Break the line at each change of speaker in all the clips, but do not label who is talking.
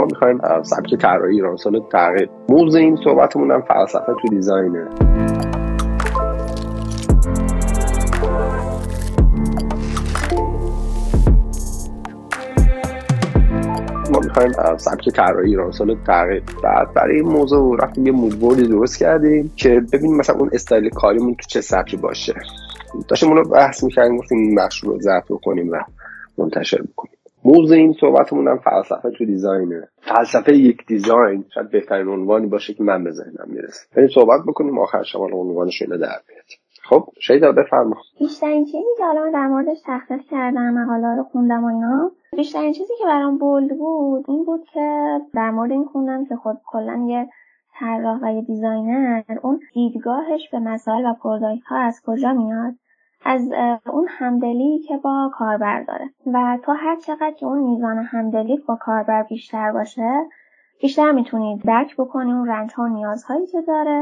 میخوایم سبک طراحی ایرانسال رو تغییر. موضوع این صحبتمون هم فلسفه تو دیزاینه. ما میخوایم سبک طراحی ایرانسال رو تغییر. بعد برای این موضوع رفتیم یه مودبوردی درست کردیم که ببینیم مثلا اون استایل کاریمون تو چه سبکی باشه. داشتیم اون رو بحث می‌کردیم، گفتیم این بخش رو ضبط کنیم و منتشر بکنیم. موضوع این صحبتمون هم فلسفه تو دیزاینه. فلسفه یک دیزاین شاید بهترین عنوانی باشه که من به ذهنم میرسه. بریم صحبت بکنیم آخر شما عنوانش رو در بیاد. خب شیدا بفرما.
بیشترین چیزی که الان در موردش تحقیق کردم، مقاله رو خوندم و اینا، بیشترین چیزی که برام بولد بود این بود که در مورد این خوندم که خود کلا یه طراح و یه دیزاینر اون دیدگاهش به مسائل و پروداکت‌ها از کجا میاد، از اون همدلی که با کاربر داره و تو هر چقدر که اون میزان همدلی با کاربر بیشتر باشه بیشتر میتونید درک بکنی اون رنج‌ها و نیازهایی که داره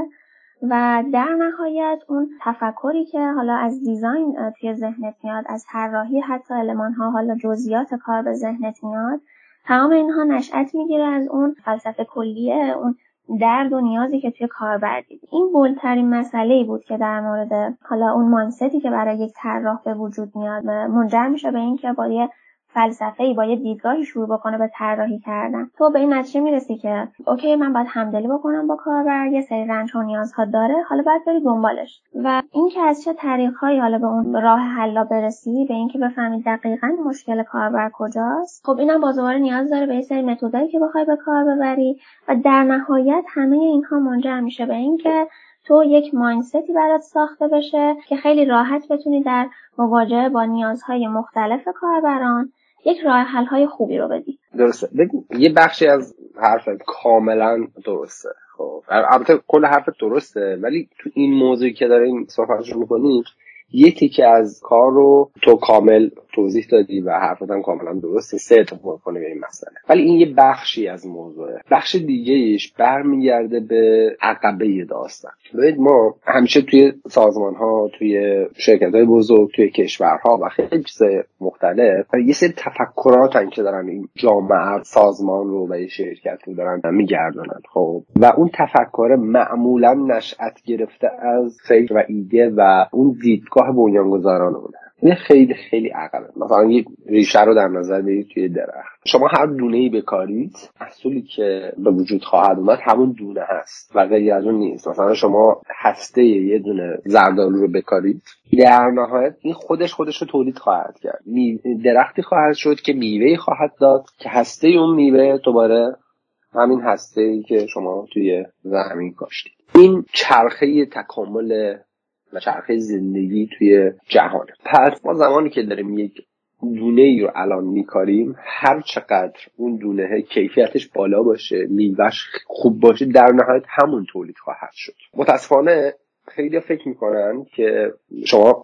و در نهایت اون تفکری که حالا از دیزاین توی ذهنت میاد، از طراحی حتی المان‌ها، حالا جزئیات کار به ذهنت میاد، تمام اینها نشأت میگیره از اون فلسفه کلیه، اون درد و نیازی که توی کاربر دیدی. این بولترین مسئله‌ای بود که در مورد حالا اون مایندتی که برای یک طراح به وجود میاد منجر میشه به این که با یه فلسفه‌ای، با یه دیدگاهی شروع بکنه به طراحی کردن. تو به این نتیجه میرسی که اوکی من باید همدلی بکنم با کاربر، یه سری رنج‌ها و نیازها داره، حالا باید بری دنبالش و این که از چه طریق‌هایی حالا به اون راه حل برسی، به این که بفهمی دقیقاً مشکل کاربر کجاست. خب اینم بازواره نیاز داره به یه سری متدایی که بخوای به کار ببری و در نهایت همه اینها منجر میشه به این که تو یک مایندستی برات ساخته بشه که خیلی راحت بتونی در مواجهه با نیازهای مختلف کاربران یک راه حل های خوبی رو بدی.
درسته. یه بخشی از حرفت کاملا درسته. خب البته کل حرفت درسته، ولی تو این موضوعی که داریم صحبتش می‌کنیم یه تیکه از کار رو تو کامل توضیح دادی و حرفت هم کاملا درسته، سه اتفاق کنه به این مسئله. ولی این یه بخشی از موضوعه. بخش دیگه‌ایش برمیگرده به عقبه داستان. ببین ما همیشه توی سازمان‌ها، توی شرکت‌های بزرگ، توی کشورها و خیلی چیزای مختلف یه سری تفکراتن که دارن این جامعه، سازمان رو و شرکت رو دارن میگردونن. خب و اون تفکر معمولا نشأت گرفته از فکر و ایده و اون دیدگاه بنیانگذارانه. این خیلی خیلی عقبه. مثلا یه ریشه رو در نظر بگیرید توی درخت. شما هر دونه‌ای بکارید، محصولی که به وجود خواهد اومد همون دونه هست و غیر از اون نیست. مثلا شما هسته یه دونه زردآلو رو بکارید، در نهایت این خودش رو تولید خواهد کرد. درختی خواهد شد که میوه‌ای خواهد داد که هسته اون میوه دوباره همین هسته‌ای که شما توی زمین کاشتید. این چرخه تکامل و چرخه زندگی توی جهانه. پس ما زمانی که داریم یک دونه‌ای رو الان میکاریم، هر چقدر اون دونه کیفیتش بالا باشه، میوه‌اش خوب باشه، در نهایت همون تولید خواهد شد. متاسفانه خیلی فکر میکنن که شما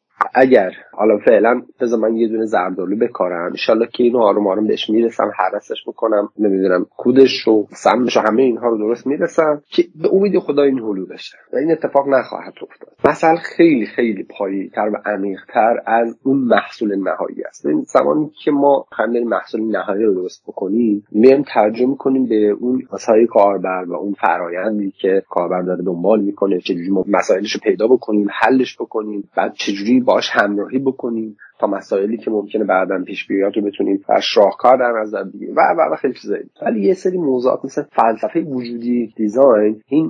اگر حالا فعلا بذار من یه دونه زردآلو بکارم، انشالله که اینو آروم آروم بهش میرسم، هرسش میکنم، نمیدونم کودش رو، سمش، همه اینها رو درست میرسم که به امید خدا این حلو بشه و این اتفاق نخواهد افتاد. مثلا خیلی خیلی پایه‌تر و عمیق‌تر از اون محصول نهایی است. این زمانی که ما خواهیم محصول نهایی رو درست بکنیم، میایم ترجمه کنیم به اون مسائل کاربر و اون فرآیندی که کاربر داره دنبال میکنه، چجوری ما مسائلش رو پیدا بکنیم، حلش بکنیم، بعد چجوری باش همراهی بکنیم تا مسائلی که ممکنه بعداً پیش بیاد رو بتونیم راهکار در نظر بگیریم و خیلی چیزایی. ولی یه سری موضوعات مثل فلسفه وجودی دیزاین، این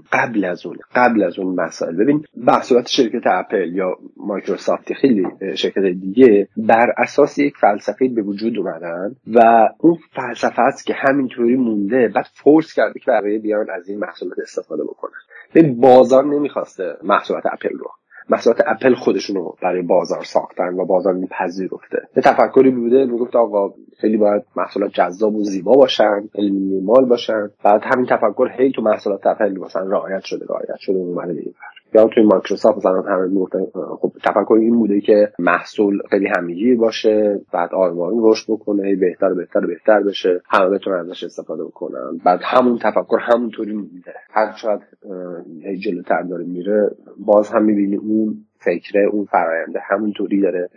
قبل از اون مسائل. ببین محصولات شرکت اپل یا مایکروسافت، خیلی شرکت دیگه بر اساس یک فلسفه به وجود اومدن و اون فلسفه است که همینطوری مونده، بعد فورس کرده که بقیه بیان از این محصولات استفاده بکنن. ببین بازار نمیخواسته محصولات اپل رو، محصولات اپل خودشونو برای بازار ساختن و بازار میپذیرفته. یه تفکری بوده میگفت آقا خیلی باید محصولات جذاب و زیبا باشن، مینیمال باشن. بعد همین تفکر هی تو محصولات اپل مثلا رعایت شده اومده دیگه. یا توی مایکروسافت مثلا همه میگفتن خب تفکر این بوده که محصول خیلی همگیر باشه، بعد آروم رشد بکنه، بهتر بشه، همه بتونن ازش استفاده بکنن. بعد همون تفکر همونطوری میده، هر چقدر جلوتر داره میره باز هم میبینی اون فکر اون فراینده همونطوری داره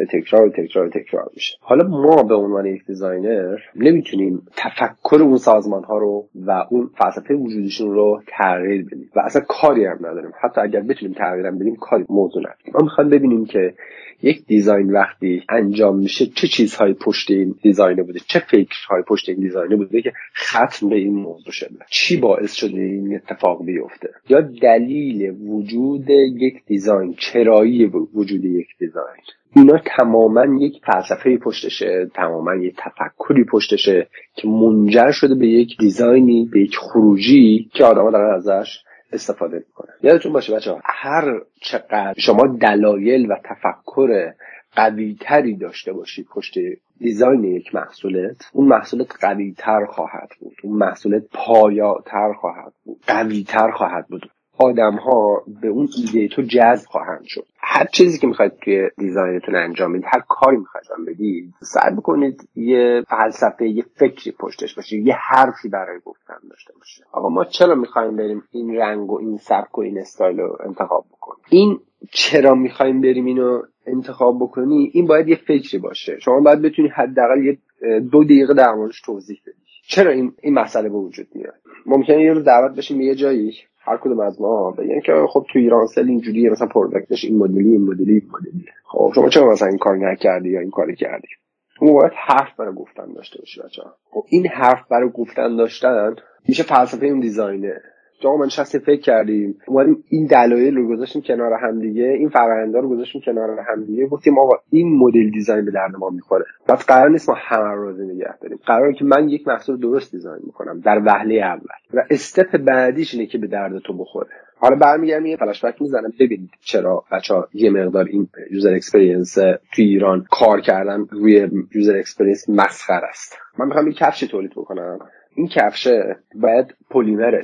تکرار میشه. حالا ما به عنوان یک دیزاینر نمیتونیم تفکر اون سازمان ها رو و اون فلسفه وجودشون رو تغییر بدیم و اصلا کاری هم نداریم. حتی اگر بتونیم تغییر بدیم کاری موضوع نداریم. ما میخوایم ببینیم که یک دیزاین وقتی انجام میشه چه چیزهایی پشت این دیزاین بوده، چه فکرهایی پشت این دیزاین بوده که ختم به این موضوع شده، چی باعث شده این اتفاق بیفته، یا دلیل وجود یک دیزاین، چرایی وجود یک دیزاین. اینا تماما یک فلسفه پشتشه، تماما یک تفکری پشتشه که منجر شده به یک دیزاینی، به یک خروجی که آدم‌ها دارن ازش استفاده میکنن. یادتون باشه بچه‌ها، هر چقدر شما دلایل و تفکر قوی تری داشته باشید پشت دیزاین یک محصولت، اون محصولت قوی تر خواهد بود، اون محصولت پایه‌تر خواهد بود، قوی تر خواهد بود. آدم ها به اون ایده تو جذب خواهند شد. هر چیزی که میخواید توی دیزاینتون انجام بدید، هر کاری میخواید انجام بدید، سعی بکنید یه فلسفه، یه فکری پشتش باشه، یه حرفی برای گفتن داشته باشه. آقا ما چرا میخوایم بریم این رنگ و این سبک و این استایل رو انتخاب بکنیم؟ این چرا میخوایم بریم اینو انتخاب بکنی، این باید یه فکری باشه. شما باید بتونی حداقل یه 2 دقیقه در موردش توضیح بدی. چرا این مسئله به وجود میاد؟ ممکنه یه روز دعوت بشیم به یه جایی، هر کدوم از ما بگن که خب تو ایران سل اینجوریه، مثلا پروداکتش این مدلی. خب شما چرا مثلا این کار نکردی یا این کاری کردی؟ اون باید حرف برای گفتن داشته باشی بچه‌ها. خب این حرف برای گفتن داشتن میشه فلسفه اون دیزاینه. جا ما نشستیم فکر کردیم، اومدیم این دلایل رو گذاشتیم کنار هم دیگه، این فرآیندها رو گذاشتیم کنار هم دیگه، گفتیم آقا این مدل دیزاین به درد ما میخوره. پس قرار نیست ما همه رو راضی نگه داریم. قراره که من یک محصول درست دیزاین میکنم در وهله اول و استپ بعدیش اینه که به درد تو بخوره. حالا برمیگردم یه فلش بک میزنم ببینید چرا بچه‌ها یه مقدار این یوزر اکسپریانس تو ایران کار کردن روی یوزر اکسپریانس مسخره است. من میخوام یک کفش تولید بکنم. این کفشه باید پلیمر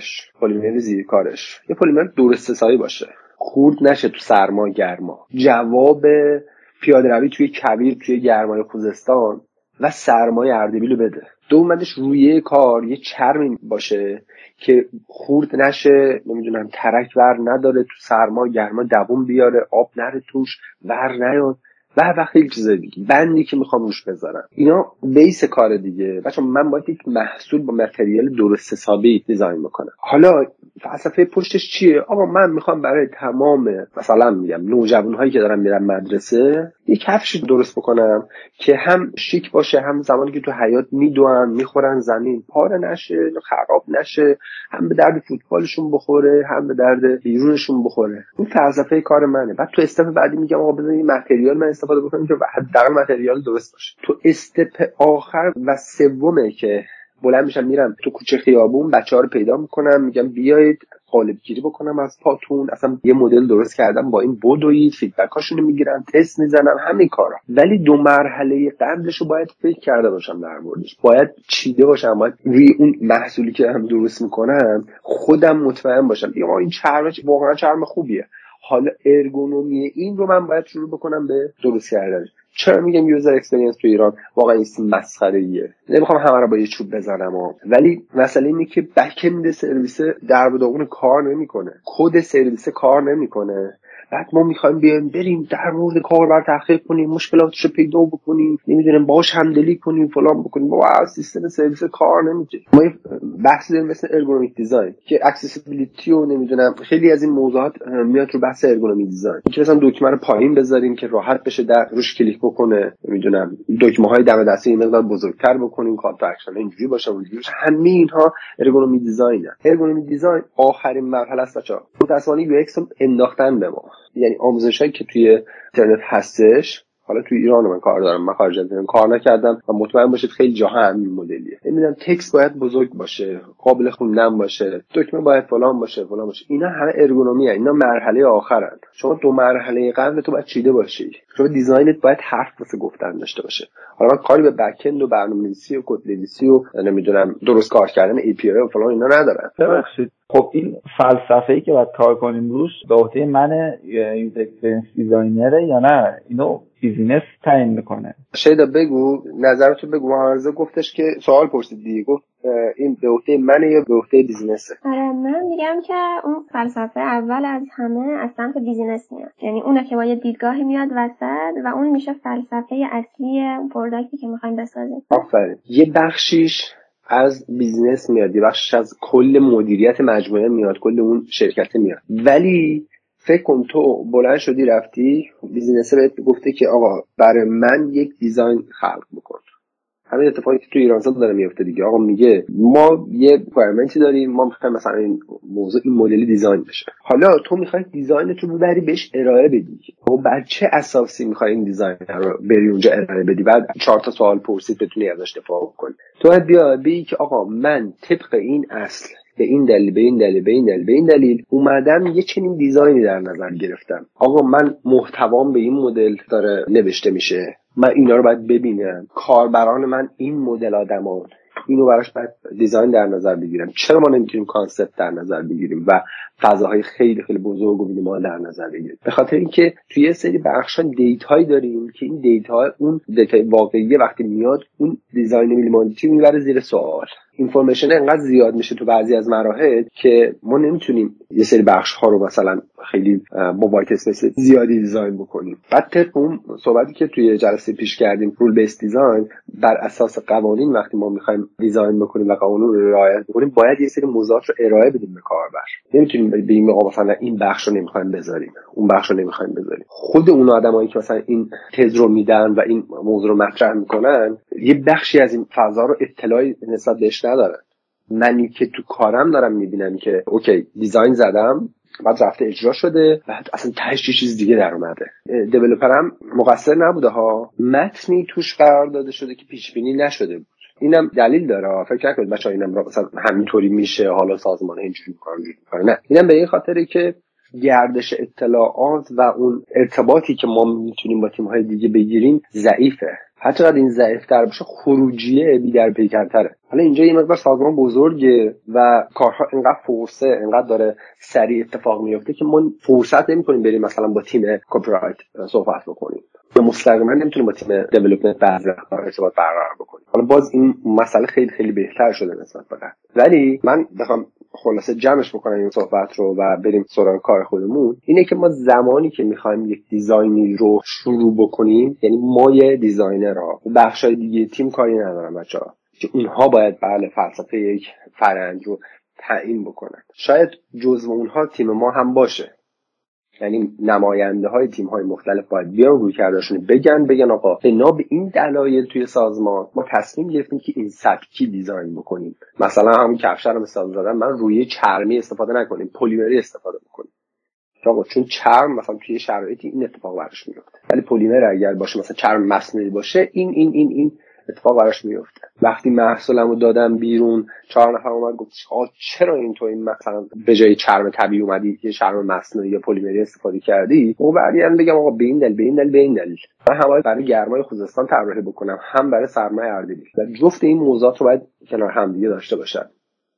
زیر کارش یه پلیمر درست حسابی باشه، خورد نشه تو سرما گرما، جواب پیاده روی توی کویر توی گرمای خوزستان و سرمای اردبیل بده. دومش روی کار یه چرمی باشه که خورد نشه، نمیدونم ترک ور نداره، تو سرما گرما دووم بیاره، آب نره توش، ور نیاد و خیلی چیزای دیگه، بندی که میخوام روش بذارم. اینا بیس کار دیگه. بچه‌ها من باید یک محصول با متریال درست حسابی دیزاین بکنم. حالا فلسفه پشتش چیه؟ آقا من میخوام برای تمام مثلا میگم نوجوان‌هایی که دارن میرن مدرسه یک کفش درست بکنم که هم شیک باشه، هم زمانی که تو حیاط میدوئن میخورن زمین پاره نشه، خراب نشه، هم به درد فوتبالشون بخوره، هم به درد بیرونشون بخوره. این فلسفه کار منه. بعد تو استپ بعدی میگم آقا بزن این متریال من استفاده بکنم که حداقل متریال درست باشه. تو استپ آخر و سومه که بلند میشم میرم تو کوچه خیابون، بچه‌ها رو پیدا میکنم، میگم بیایید قالب گیری بکنم از پاتون، اصلا یه مدل درست کردم با این بدوید، فیدبکاشونو میگیرم، تست میزنم، همین کارا. ولی 2 مرحله قبلشو باید فکر کرده باشم در موردش، باید چیده باشم، باید روی اون محصولی که هم درست میکنم خودم مطمئن باشم یا این چرم واقعا چرم خوبیه. حالا ارگونومی این رو من باید شروع بکنم به درست کردنش. چرا میگم یوزر اکسپریانس تو ایران واقعا این مسخره‌ایه؟ نمیخوام همه رو با یه چوب بزنم ولی مسئله اینه که بک اند سرویس در به داغون کار نمیکنه، کد سرویس کار نمیکنه. بعد ما میخوایم بریم در مورد کاربر تحقیق کنیم، مشکلاتش رو پیدا بکنیم، نمیدونم باهاش همدلی کنیم، فلان بکنیم. بابا سیستم سرویس کار نمیکنه. ما بحث داریم مثل ارگونومیک دیزاین که اکسسیبیلیتی و نمیدونم خیلی از این موضوعات میاد رو بحث ارگونومیک دیزاین، که مثلا دکمه رو پایین بذاریم که راحت بشه در روش کلیک بکنه، نمیدونم دکمه‌های دم دستی این مقدار بزرگتر بکنیم، کال تو اکشن اینجوری باشه اونجوری باشه. همه اینها ارگونومیک دیزاینه. ارگونومیک دیزاین آخرین مرحله است بچا. متأسفانه یو ایکس رو انداختن به ما. یعنی آموزشایی که توی اینترنت هستش، حالا توی ایران من کار دارم، من خارج از ایران کار نکردم و مطمئن باشید خیلی جاها همین مدلیه. نمیدونم تکست باید بزرگ باشه، قابل خوندن باشه، دکمه باید فلان باشه. اینا همه ارگونومیه، اینا مرحله آخرن. شما 2 مرحله قبل تو باید چیده باشی. شما دیزاینت باید حرف واسه گفتن داشته باشه. حالا من کاری به بک اند و برنامه‌نویسی و کدنویسی و نمیدونم درست کار کردن ای پی آی و فلان اینا ندارم.
ببخشید خب این فلسفه‌ای که باید کار کنیم روش به عهده من یوزر اکسپریانس دیزاینره یا نه؟ اینو بیزینس تعیین میکنه.
شیدا بگو نظرتو بگو. معارضه گفتش که سوال پرسید دیگه، گفت این به عهده منه یا به عهده بیزینسه؟
آره من میگم که اون فلسفه اول از همه از سمت بیزینس میاد، یعنی اونه که با یه دیدگاهی میاد وسط و اون میشه فلسفه اصلی پروداکتی که میخوایم بسازیم.
آفرین. یه بخشیش از بیزینس میاد، یه بخشیش از کل مدیریت مجموعه میاد، کل اون شرکت میاد. ولی فکر کن تو بلند شدی رفتی بیزینسه بهت گفته که آقا برای من یک دیزاین خلق بکن. همین اتفاقی که تو ایران داره میفته دیگه. آقا میگه ما یه ریکوایرمنتی داریم، ما میخوایم مثلا این موضوع این مدلی دیزاین بشه. حالا تو میخوای دیزاینت رو ببری بهش ارائه بدی، خب بر چه اساسی میخوای این دیزاین رو بری اونجا ارائه بدی؟ بعد 4 تا سوال پرسید بتونی ازش دفاع کنی. تو باید بیا بگی که آقا من طبق این اصل به این دلیل به این دلیل به این دلیل به این دلیل اومدم یه چنین دیزاینی در نظر گرفتم. آقا من محتوام به این مدل داره نوشته میشه، من اینا رو باید ببینم، کاربران من این مدل آدمان، اینو براش باید دیزاین در نظر بگیرم. چرا ما نمیتونیم کانسپت در نظر بگیریم و فضاهای خیلی خیلی بزرگ و مینیمال در نظر بگیریم؟ به خاطر اینکه توی یه سری بخشا دیتایی داریم که این دیتا، اون دیتا واقعی وقتی میاد اون دیزاین مینیمالیتی میبره زیر سوال. اینفورمیشن انقدر زیاد میشه تو بعضی از مراحل که ما نمیتونیم یه سری بخش ها رو مثلا خیلی با وایت اسپیس زیادی دیزاین بکنیم. بعد طبق اون صحبتی که توی جلسه پیش کردیم رول بیس دیزاین، بر اساس قوانین وقتی ما میخوایم دیزاین بکنیم و قانون رو رعایت بکنیم باید یه سری موضوعات رو ارائه بدیم به کاربر. نمیتونیم بگیم آقا مثلا این بخش رو نمیخوایم بذاریم، اون بخش رو نمیخوایم بذاریم. خود اون آدمایی که مثلا این تز رو میدن و این موضوع رو مطرح میکنن یه بخشی از این فضا رو اطلاعی نسبت بهش ندارن. منی که تو کارم دارم میبینم که اوکی دیزاین زدم، بعد رفته اجرا شده، بعد اصلا تهش چیز دیگه در اومده. دیولپرم مقصر نبوده ها، متنی توش قرار داده شده که پیش بینی نشده بود. اینم دلیل داره. فکر نکنید بچه‌ها اینم مثلا همینطوری میشه حالا سازمان اینجوری می‌کنه. نه، اینم به این خاطره که گردش اطلاعات و اون ارتباطی که ما میتونیم با تیم‌های دیگه بگیریم ضعیفه. حتی اگه این ضعیف‌تر باشه خروجیه بی‌درپیکرتره. حالا اینجا یه مقدار سازمان بزرگه و کارها اینقدر فورسه، اینقدر داره سریع اتفاق میفته که ما فرصت نمی‌کنیم بریم مثلا با تیم کپی رایت صحبت بکنیم. یا مستقیما نمیتونیم با تیم دیولپمنت بعضی وقتا ارتباط برقرار بکنیم. حالا باز این مسئله خیلی خیلی بهتر شده نسبت به قبل. ولی من بخوام خلاصه جمعش بکنم این صحبت رو و بریم سراغ کار خودمون، اینه که ما زمانی که میخوایم یک دیزاینی رو شروع بکنیم، یعنی ما یه دیزاینرها، بخشای دیگه تیم کاری ندارن بچه‌ها، که اونها باید بله فلسفه یک فرآیند رو تعیین بکنن. شاید جزو اونها تیم ما هم باشه، یعنی نماینده های تیم های مختلف باید بیان روی کردشون بگن آقا بنا به این دلایل توی سازمان ما تصمیم گرفتیم که این سبکی دیزاین بکنیم. مثلا همون کفش رو مثال زدم، من روی چرمی استفاده نکنیم، پلیمری استفاده بکنیم. چون چرم مثلا توی شرایطی این اتفاق براش میفته، ولی پلیمر اگر باشه مثلا چرم مصنوعی باشه این اتفاق براش میفته. وقتی محصولمو دادم بیرون 4 نفر اومد گفت چرا این تو این مثلا به جای چرم طبیعی اومدی یه چرم مصنوعی یا پلیمری استفاده کردی، اون بعدن بگم آقا به این دلیل من هم برای گرمای خوزستان طراحی بکنم، هم برای سرمای اردبیل، و جفت این موضوعات رو باید کنار هم دیگه داشته باشن.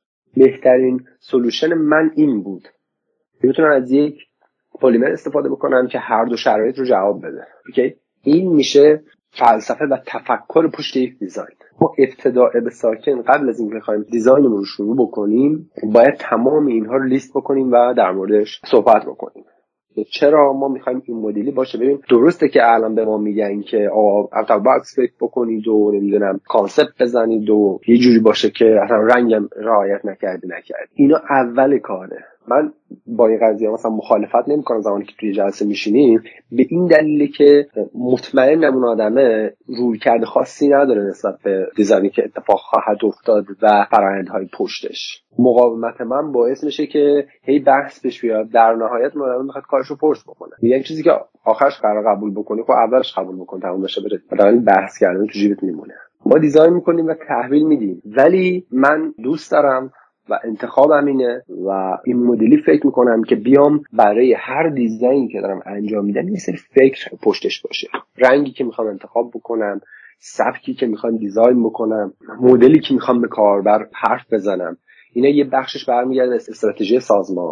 بهترین سولوشن من این بود میتونم از یک پلیمر استفاده بکنم که هر دو شرایط رو جواب بده. اوکی، این میشه فلسفه و تفکر پشت یک دیزاین. ما ابتداء به ساکن قبل از اینکه بخوایم دیزاینمون رو شروع بکنیم باید تمام اینها رو لیست بکنیم و در موردش صحبت بکنیم. چرا ما میخوایم این مدلی باشه؟ ببین درسته که الان به ما میگن که اوت اف باکس فکر بکنید و نمیدونم کانسپت بزنید و یه جوری باشه که اصلا رنگم رعایت نکرد. اینا اول کاره. من با این قضیه مثلا مخالفت نمی‌کنم زمانی که توی جلسه میشینیم، به این دلیلی که مطمئنم اون آدمه رویکرد خاصی نداره نسبت به دیزاینی که اتفاق خواهد افتاد و فرآیندهای پشتش. مقاومت من باعث میشه که هی بحث پیش بیاد، در نهایت مدام میخواد کارشو فورس بکنه. یعنی چیزی که آخرش قرار قبول بکنی خب اولش قبول بکن، تموم بشه بره. مثلا بحث کردن تو جیبت میمونه. ما دیزاین میکنیم و تحویل میدیم، ولی من دوست دارم و انتخابم اینه و این مدلی فکر میکنم که بیام برای هر دیزاینی که دارم انجام میدم یه سری فکر پشتش باشه. رنگی که میخوام انتخاب بکنم، سبکی که میخوام دیزاین بکنم، مدلی که میخوام به کاربر حرف بزنم، اینا یه بخشش برمیگرده از استراتژی سازمان.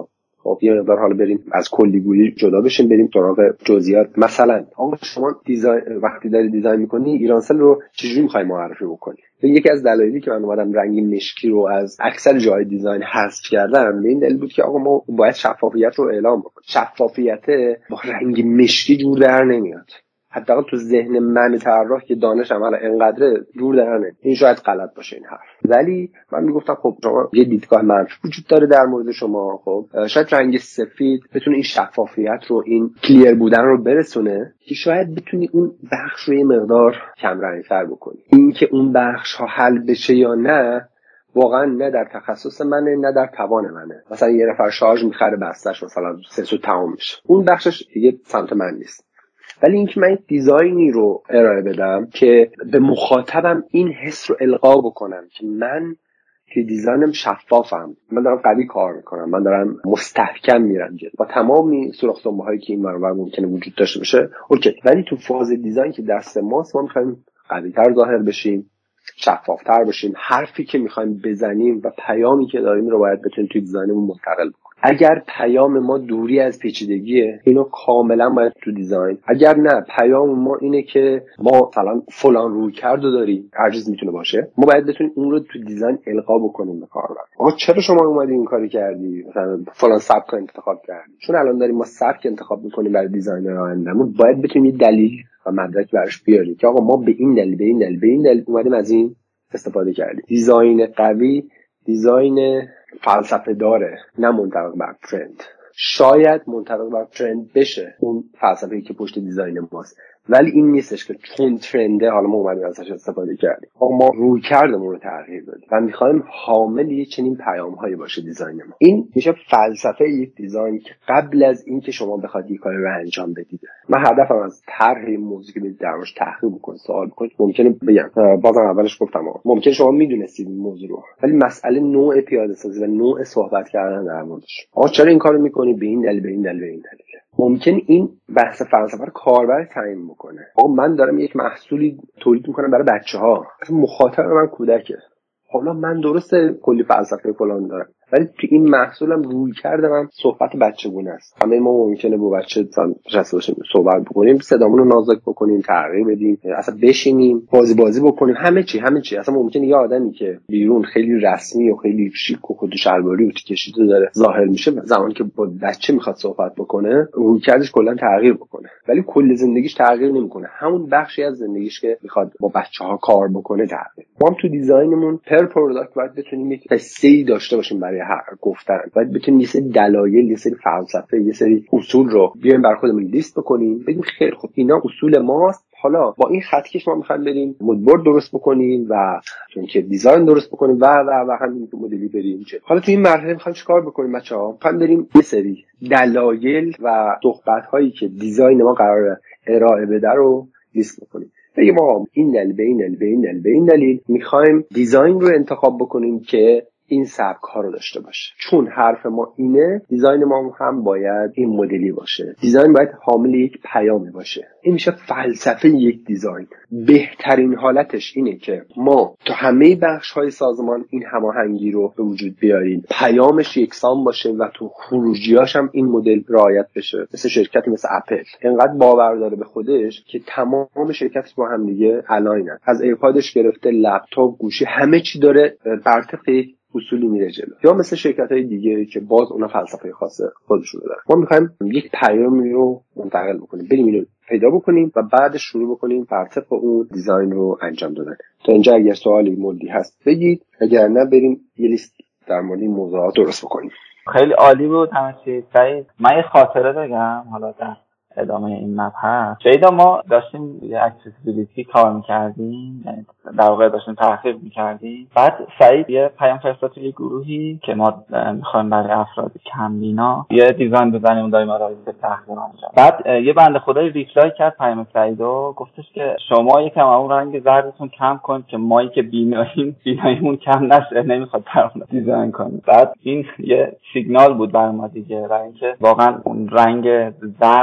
خب یه مقدار حالا بریم از کلیگویی جدا بشیم، بریم سراغ جزئیات. مثلا آقا شما دیزاین وقتی داری دیزاین می‌کنی ایرانسل رو چجوری می‌خوای معرفی بکنی؟ یکی از دلایلی که من اومدم رنگ مشکی رو از اکثر جای دیزاین حذف کردم به این دلیل بود که آقا ما باید شفافیت رو اعلام بکنیم. شفافیت با رنگ مشکی جور در نمیاد. حداقل تو ذهن من طراح که دانشم الان انقدره جور در نمیاد. این شاید غلط باشه این حرف، ولی من میگفتم خب شما یه دیدگاه منفی وجود داره در مورد شما، خب شاید رنگ سفید بتونه این شفافیت رو، این کلیر بودن رو برسونه که شاید بتونی اون بخش رو یه مقدار کم رنگ‌تر بکنی. این که اون بخش ها حل بشه یا نه واقعا نه در تخصص منه نه در توان منه. مثلا یه نفر شارژ میخره بستش مثلا 3 سو تمام میشه، اون بخشش دیگه سمت من نیست. ولی اینکه من دیزاینی رو ارائه بدم که به مخاطبم این حس رو القا بکنم که من که دیزاینم شفافم، من دارم قوی کار میکنم، من دارم مستحکم میرم جلو با تمامی سوراخ تنبه‌هایی که این برابر ممکنه وجود داشته باشه، اوکی. ولی تو فاز دیزاین که دست ماست، ما میخوایم قوی‌تر ظاهر بشیم، شفافتر باشیم، حرفی که میخوایم بزنیم و پیامی که داریم رو باید بتونیم توی دیزاینمون منتقل بکنیم. اگر پیام ما دوری از پیچیدگیه، اینو کاملا باید تو دیزاین. اگر نه پیام ما اینه که ما مثلا فلان رویکرد رو داریم، هر چیز میتونه باشه، ما باید بتونیم اون رو تو دیزاین القا بکنیم به کاربر. آقا چرا شما اومدی این کاری کردی، مثلا فلان سبک انتخاب کردی؟ چون الان داریم ما سبک انتخاب میکنیم برای دیزاینر آیندهمون، باید بتونیم یه دلیل و مدرک براش بیاریم که آقا ما به این دلیل اومدیم از این استفاده کردیم. دیزاین قوی دیزاین فلسفه داره، نه منطبق بر ترند. شاید منطبق بر ترند بشه اون فلسفه‌ای که پشت دیزاین ماست، ولی این نیستش که چون ترنده حالا ما اومدیم ازش استفاده کردیم. ما رویکردمون رو تغییر دادیم و می‌خوایم حامل یه چنین پیام‌هایی باشه دیزاین ما. این میشه فلسفه یک دیزاین که قبل از اینکه شما بخواید یک کاری رو انجام بدید. من هدفم از طرح این موضوع که برید درش تحقیق بکنید، سوال بکنید. ممکنه بگم بازم اولش گفتم ممکنه شما میدونستید این موضوع رو، ولی مسئله نوع پیاده‌سازی و نوع صحبت کردن در موردش. آقا چرا این کارو می‌کنی؟ به این دلیل. ممکن این بحث فلسفه رو کاربر تعیین بکنه. آقا من دارم یک محصولی تولید میکنم برای بچه‌ها، مخاطب من کودکه. حالا من درسته کلی فلسفه فلان دارم، ولی تو این محصولم روی کرده من صحبت بچگونه است. همه ما ممکنه با بچه نشسته باشیم صحبت بکنیم، صدامون رو نازک بکنیم، تغییر بدیم، اصلا بشینیم بازی بکنیم، همه چی. اصلا ممکنه یه آدمی که بیرون خیلی رسمی و خیلی شیک و کت و شلواری و کشیده داره ظاهر میشه، زمانی که با بچه میخواد صحبت بکنه روی کردش کلا تغییر بکنه، ولی کل زندگیش تغییر نمیکنه. همون بخشی از زندگیش که میخواد با بچه‌ها کار بکنه تغییر. ما هم تو دیزاینمون پر پروداکت باید بتونیم یک قصه‌ای داشته باشیم برای هر گفتن، باید بتونیم یه سری دلایل، یه سری فلسفه، یه سری اصول رو بیایم بر خودمون لیست بکنیم، بگیم خیر خب اینا اصول ماست، حالا با این خطکش ما می‌خوایم بریم مودبورد درست بکنیم و چون که دیزاین درست بکنیم و همین مدلی بریم. حالا تو این مرحله می‌خوایم چیکار بکنیم بچه‌ها؟ می‌خوایم بریم یه سری دلایل و صحبت‌هایی که دیزاین ما قراره ارائه بده رو لیست بکنیم. بگیم ما این دلیل می‌خوایم دیزاین رو انتخاب بکنیم که این سبک ها رو داشته باشه. چون حرف ما اینه، دیزاین ما هم باید این مدلی باشه. دیزاین باید حامل یک پیامی باشه. این میشه فلسفه یک دیزاین. بهترین حالتش اینه که ما تو همه بخش های سازمان این هماهنگی رو به وجود بیاریم، پیامش یکسان باشه و تو خروجیاش هم این مدل رعایت بشه. مثل شرکتی مثل اپل انقدر باور داره به خودش که تمام شرکتش با هم دیگه الاینن، از ایپادش گرفته لپتاپ، گوشی، همه چی داره بر طبق اصولی میره جلو. یا مثل شرکت‌های دیگه که باز اونا فلسفه خاص خودشون دارن. ما می‌خوایم یک پیامی رو منتقل بکنیم، بریم اینو پیدا بکنیم و بعدش شروع بکنیم بر طبق اون دیزاین رو انجام دادن. تا اینجا اگر سوالی موردی هست بگید، اگر نه بریم یه لیست در مورد این موضوعات درست بکنیم.
خیلی عالی بود همه چی. سعید من یه خاطره بگم حالا در ادامه این مبحث. شیدا ما داشتیم یه اکسسیبیلیتی کار می‌کردیم، یعنی در واقع داشتیم تحقیق می‌کردیم. بعد سعید یه پیام فرستاد توی گروهی که ما می‌خوایم برای افراد کمبینا یه دیزاین بزنیم و داریم راجع به تحقیق انجام. بعد یه بنده خدایی ریپلای کرد پیام سعیدو، گفتش که شما یکم اون رنگ زردتون کم کنید که مایی که بیناییمون کم نشه، نمی‌خواد برامون دیزاین کنیم. بعد این یه سیگنال بود برای ما دیگه، برای اینکه واقعا اون رنگ زرد خیلی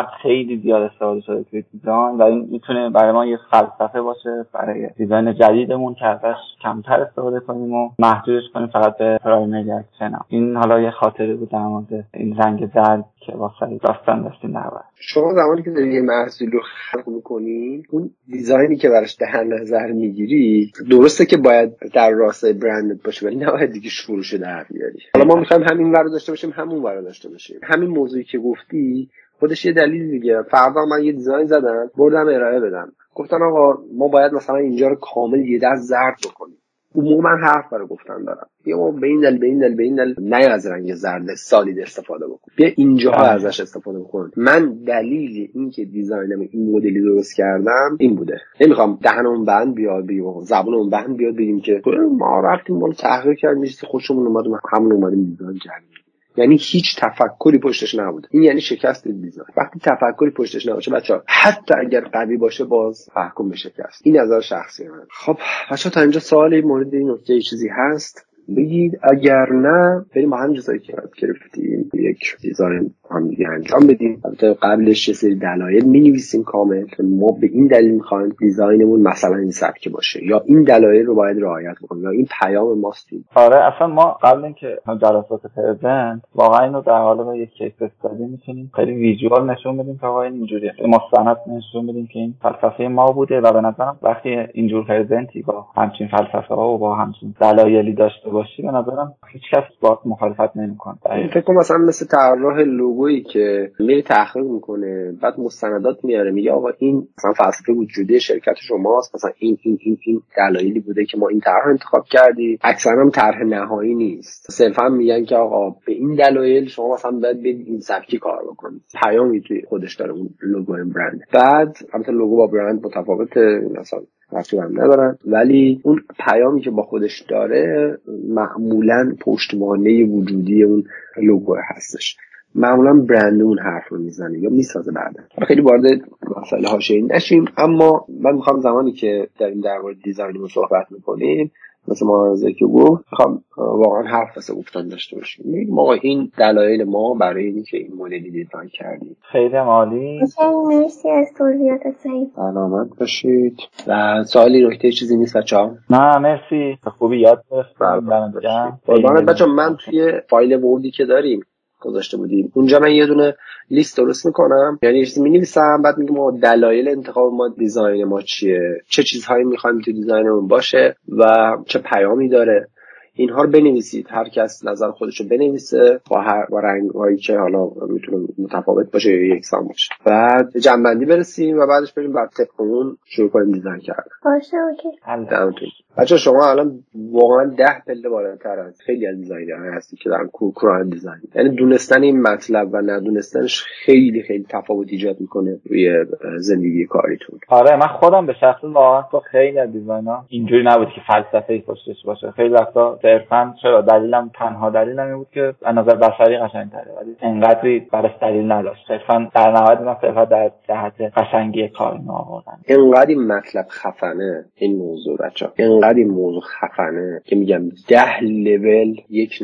خیلی زیاد استفاده شده توی دیزاین و این میتونه برای ما یه فلسفه باشه برای دیزاین جدیدمون که ازش کمتر استفاده کنیم و محدودش کنیم فقط به پرایمری اکشن. این حالا یه خاطره بود در مورد این رنگ زرد که واسه داستان داشتیم در واقع.
شما زمانی که داری یه محصول رو خلق می‌کنی، اون دیزاینی که براش در نظر میگیری درسته که باید در راستای برندت باشه ولی نباید دیگه فروش در بیاری. حالا ما می‌خوایم همین ور رو داشته باشیم همون ور رو داشته باشیم. همین موضوعی که گفتی خودش یه دلیل دیگه. فردا من یه دیزاین زدم بردم ارائه بدم، گفتن آقا ما باید مثلا اینجا رو کامل یه دست زرد بکنیم. اون موقع من حرف برای گفتن دارم، بیا ما به این دل نه از رنگ زرد سالید استفاده بکن، بیا اینجاها ازش استفاده بکن. من دلیل این که دیزاینم این مدلی درست کردم این بوده. نمیخوام دهنمون بند بیاد بگیم زبونمون بند بیاد بگیم که ما رفتیم ما رو تحقیق کردیم چیز خوشمون اومد همون اومدیم دیزاین کردیم. یعنی هیچ تفکری پشتش نبوده. این یعنی شکست دیزاین. وقتی تفکری پشتش نباشه بچه‌ها، حتی اگر قوی باشه باز تحکم به شکست. این نظر شخصی من. خب بچه‌ها تا اینجا سوالی مورد این نکته چیزی هست بگید، اگر نه بریم با همین چیزایی که گرفتیم یک دیزاین هم دیگه انجام بدیم. البته قبلش یه سری دلایل می‌نویسیم کامل که ما به این دلیل می‌خوایم دیزاینمون مثلا این سبک باشه یا این دلایل رو باید رعایت کنیم یا این پیام ماست.
آره اصلا ما قبل اینکه جلسات پرزنت واقعا اینو در حال یک کیس استادی می‌کنیم خیلی ویژوال نشون بدیم که واقعا اینجوریه، مستند نشون بدیم که این فلسفه ما بوده و به نظرم وقتی اینجور پرزنتی با همچین فلسفه‌ها و با همچین دلایلی داشته باشی به نظرم هیچ کس باهات مخالفت نمی‌کنه.
فکر کنم مثلا مثل طراح لوگویی که میره تحقیق میکنه بعد مستندات میاره میگه آقا این مثلا فلسفه وجودی شرکت شماست، مثلا این دلایلی بوده که ما این طرح انتخاب کردیم، اکثرا هم طرح نهایی نیست، صرفا میگن که آقا به این دلایل شما مثلا باید برید این سبکی کار بکنید. پیامی توی خودش داره اون لوگو برند. بعد البته لوگو با برند متفاوته، مثلا رفتی هم ندارن، ولی اون پیامی که با خودش داره معمولاً پشتوانه وجودی اون لوگو هستش. معمولاً برند اون حرف رو میزنه یا میسازه بعدا. خیلی وارد مسائل حاشیه‌ای نشیم، اما من میخوام زمانی که داریم در مورد دیزاین رو صحبت میکنیم مثل معارضه که گفت میخوام واقعا حرف واسه گفتن داشته باشیم. ما این دلایل ما برای اینکه این مدلی دیزاین کردیم.
خیلی عالی.
مرسی از توضیحات صحیح.
سلامت باشید. و سوالی نکته چیزی نیست بچه‌ها؟
نه مرسی، خوبی یاد گرفتم.
قربانت بچه‌ها. من توی فایل وردی که داریم گذاشته بودیم اونجا من یه دونه لیست درست میکنم، یعنی یه چیزی می‌نویسم بعد میگم ما دلایل انتخاب ما دیزاین ما چیه، چه چیزهایی می‌خوایم تو دیزاینمون باشه و چه پیامی داره. اینها رو بنویسید، هر کس نظر خودش رو بنویسه با رنگ‌هایی که حالا میتونه متفاوت باشه یا یکسان باشه. بعد جمع‌بندی برسیم و بعدش بریم بعد طبق اون شروع کنیم دیزاین کردن.
باشه اوکی.
دمتون. بچه‌ها شما الان واقعا 10 پله بالاتر از خیلی از دیزاینرها هستید که دارن کورکوران دیزاین. یعنی دونستن این مطلب و ندونستنش خیلی خیلی تفاوت ایجاد میکنه روی زندگی کاریتون.
آره من خودم به شخص واقعا با خیلی از دیزاینا اینجوری نبود که فلسفه‌ای پشتش باشه. خیلی وقتا صرفاً چرا دلیلم تنها دلیلم این بود که از نظر بصری قشنگ‌تره ولی انقدری براش دلیل نداشت. صرفاً در نهایت من صرفاً در جهت قشنگی کار اینو آوردم.
اینقدر این مطلب خفنه این موضوع بچه‌ها، اینقدر این موضوع خفنه که میگم 10 لول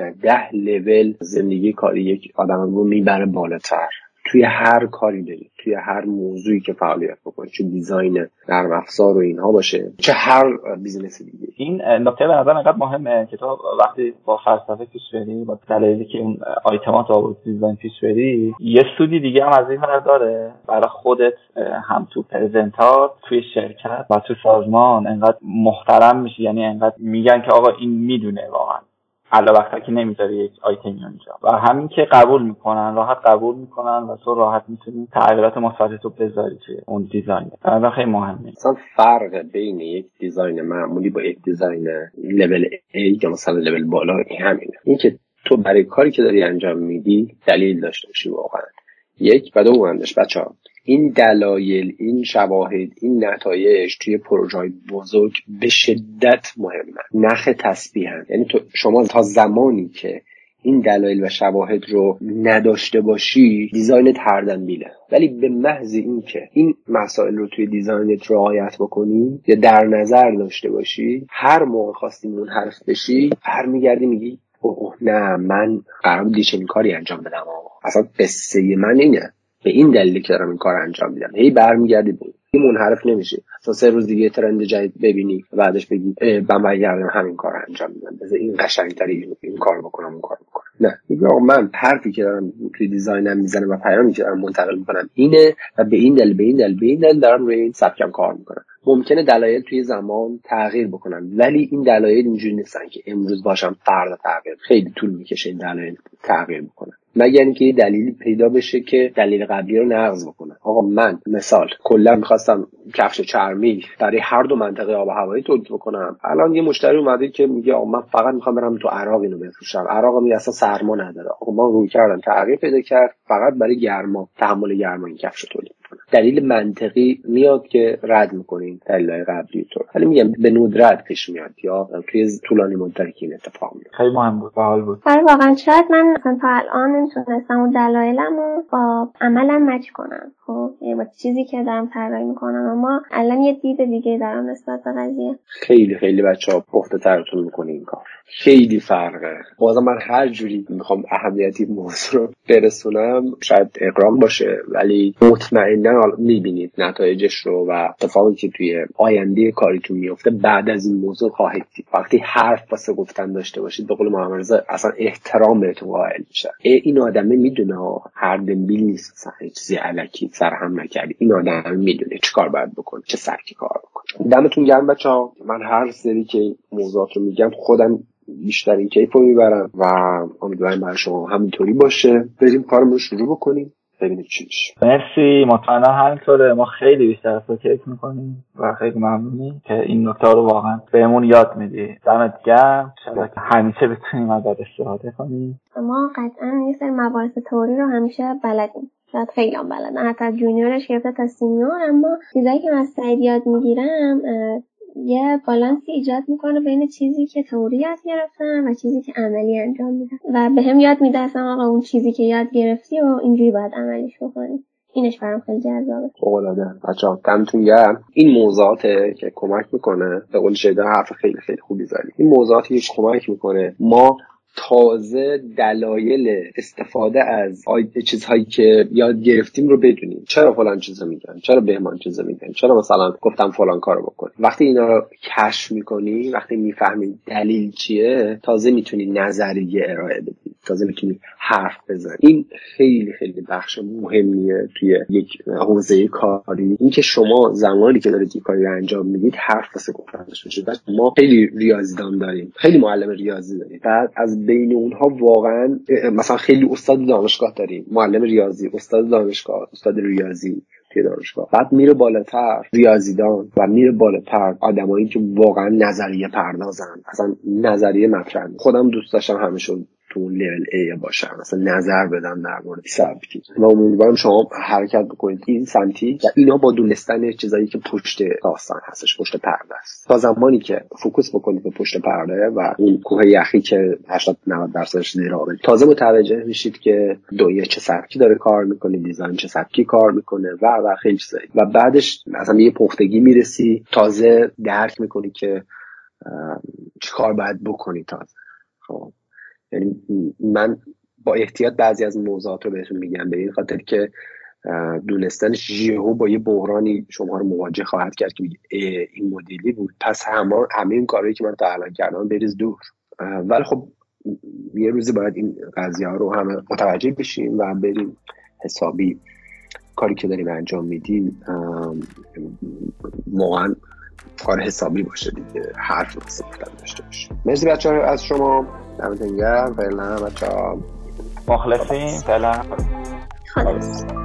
10 لول زندگی کاری یک آدم رو میبره بالاتر. توی هر کاری برید، توی هر موضوعی که فعالیت بکنید، چه دیزاین نرم افزار و اینها باشه، چه هر بیزنس دیگه.
این نکته به نظر انقدر مهمه که تو وقتی با فلسفه پیش بری، با دلایلی که اون آیتمات رو دیزاین پیش بری، یه سودی دیگه هم از این ور داره برای خودت، هم تو پرزنتات، توی شرکت و تو سازمان انقدر محترم میشی. یعنی انقدر میگن که آقا این میدونه واقعا، حالا وقتی که نمیذاری یک آیتمی اونجا و همین که قبول میکنن، راحت قبول میکنن و تو راحت میتونی تغییرات مثبت رو بذاری توی اون دیزاین. این خیلی مهمه.
مثلا فرق بین یک دیزاین معمولی با یک دیزاین لول A یا مثلا لول بالا همینه. این که تو برای کاری که داری انجام میدی دلیل داشته باشی واقعا. یک و دومندش بچه‌ها، این دلایل، این شواهد، این نتایج توی پروژه‌های بزرگ به شدت مهمه. نخ تسبیحن. یعنی شما تا زمانی که این دلایل و شواهد رو نداشته باشی دیزاینت هردنبیله. ولی به محض این که این مسائل رو توی دیزاینت رعایت بکنی یا در نظر داشته باشی، هر موقع خواستی منحرف بشی برمیگردی میگی اوه نه من قرار بود چنین کاری انجام بدم. اصلا قصه من اینه. به این دلیل که دارم این کار انجام میدم. هی برمیگردی بود این منحرف نمیشی. تا 3 روز دیگه ترند جدید ببینی و بعدش بگی من برگردم همین کار انجام میدم، بذار این قشنگتری این کار بکنم اون کار بکنم. نه، میگم من حرفی که دارم توی دیزاینم میزنم و پیامی که دارم منتقل میکنم اینه و به این دلیل دارم روی این سبکم کار میکنم. ممکنه دلایل توی زمان تغییر بکنن، ولی این دلایل اینجوری نیستن که امروز باشم فردا تغییر. خیلی طول میکشه این دلایل تغییر بکنن، مگر اینکه یه دلیلی پیدا بشه که دلیل قبلی رو نقض بکنه. آقا من مثال کلا می‌خواستم کفش چرمی برای هر دو منطقه آب و هوایی تولید بکنم. الان یه مشتری اومده که میگه آقا من فقط می‌خوام برم تو عراق اینو بفروشم. عراق میگه اصلا سرما نداره. آقا من روی کردم تغییر پیدا کرد، فقط برای گرما، تحمل گرما این کفش رو تولید کنم. دلیل منطقی میاد که رد می‌کنین دلایل قبلی تو. ولی میگم به ندرت پیش میاد یا توی طولانی مدتی این اتفاق میفته.
خیلی مهم بود، باحال بود.
واقعا شاید من مثلا تا الان نمیتونستم اون دلایلمو با عملم مچ کنم، خب با چیزی که دارم طراحی میکنم، اما الان یه دید دیگه دارم نسبت به قضیه.
خیلی بچه‌ها پخته ترتون میکنه این کار، خیلی فرقه. بازم من هر جوری میخوام اهمیتی موضوع رو برسونم شاید اقرام باشه، ولی مطمئنا میبینید نتایجش رو و اتفاقی که توی آینده کاریتون میفته بعد از این موضوع خواهید دید. وقتی حرف واسه گفتن داشته باشید، به قول محمد رضا اصلا احترام بهتون قائل میشه. این آدمه میدونه هر دنبیل نیست، اصلا چیزی الکی سرهم نکردی. این آدم میدونه چیکار باید بکنه، چه سبکی کار بکنه. دمتون گرم بچه‌ها. من هر سری که موضوعات رو میگم خودم بیشتر این کیف رو میبرم و امیدوارم برای شما همینطوری باشه. بریم کارمون رو شروع بکنیم ببینیم چی میشه.
مرسی، مطمئنا همینطوره. ما خیلی بیشتر از تو کیف میکنیم و خیلی ممنونی که این نکته رو واقعا بهمون یاد میدی. دمت گرم. انشالله که همیشه بتونیم ازت استفاده کنیم.
ما قطعا یه سری مباحث تئوری رو همیشه بلدیم، شاید خیلی هم بلدن، حتی جونیورش گرفته تا سینیور، اما چیزایی که من از سعید یاد میگیرم یه بالانسی ایجاد میکنه بین چیزی که تئوری یاد گرفتم و چیزی که عملی انجام میدم و بهم یاد میده اصلا آقا اون چیزی که یاد گرفتی و اینجوری باید عملیش بکنی. اینش برام خیلی جذابه.
فوق‌العاده. بچه‌ها دمتون گرم. این موضوعاته که کمک میکنه، به قول شیدا حرف خیلی خوبی زدی. این موضوعاتی که کمک میکنه ما تازه دلایل استفاده از چیزهایی که یاد گرفتیم رو بدونیم. چرا فلان چیزو میگن، چرا بهمان چیزو میگن، چرا مثلا گفتم فلان کارو بکن. وقتی اینا رو کشف میکنی، وقتی میفهمی دلیل چیه، تازه میتونی نظریه ارائه بدی، تازه میتونی حرف بزنی. این خیلی بخش مهمیه توی یک حوزه کاری. اینکه شما زمانی که دارید یک کاری رو انجام میدید حرف واسه گفتنش بشه. ما خیلی ریاضیدان داریم، خیلی معلم ریاضی داریم، بعد از بین اونها واقعا مثلا خیلی استاد دانشگاه داریم، معلم ریاضی، استاد دانشگاه، استاد ریاضی توی دانشگاه. بعد میره بالاتر ریاضیدان و میره بالاتر آدمایی که واقعا نظریه پردازن، اصلا نظریه مطرح. خودم دوست داشتم همشون تو اون لیول ای باشن، مثلا نظر بدن در مورد سبکی. و امیدوارم شما حرکت بکنید این سمتی و اینا با دونستن چیزایی که پشت داستان هستش، پشت پرده است. تا زمانی که فوکوس بکنید به پشت پرده و اون کوه یخی که 80-90% زیر آبه، تازه متوجه میشید که دویه چه سبکی داره کار میکنه، دیزاین چه سبکی کار میکنه و خیلی چیزایی. و بعدش مثلا یه پختگی میرسی، تازه درک میکنی که چی کار باید بکنی تازه. خب یعنی من با احتیاط بعضی از موضوعات رو بهتون میگم به این خاطر که دونستنش یهو با یه بحرانی شما رو مواجه خواهد کرد که این مدلی بود، پس همه این کارهایی که من تا الان کردم بریز دور. ولی خب یه روزی باید این قضیه ها رو همه متوجه بشیم و بریم حسابی کاری که داریم انجام میدیم واقعا کار حسابی باشه دیگه، حرف واسه گفتن داشته باشه. مرسی بچه‌ها از شما، دمتون گرم. فعلا بچه‌ها
مخلصیم. فعلا
خدا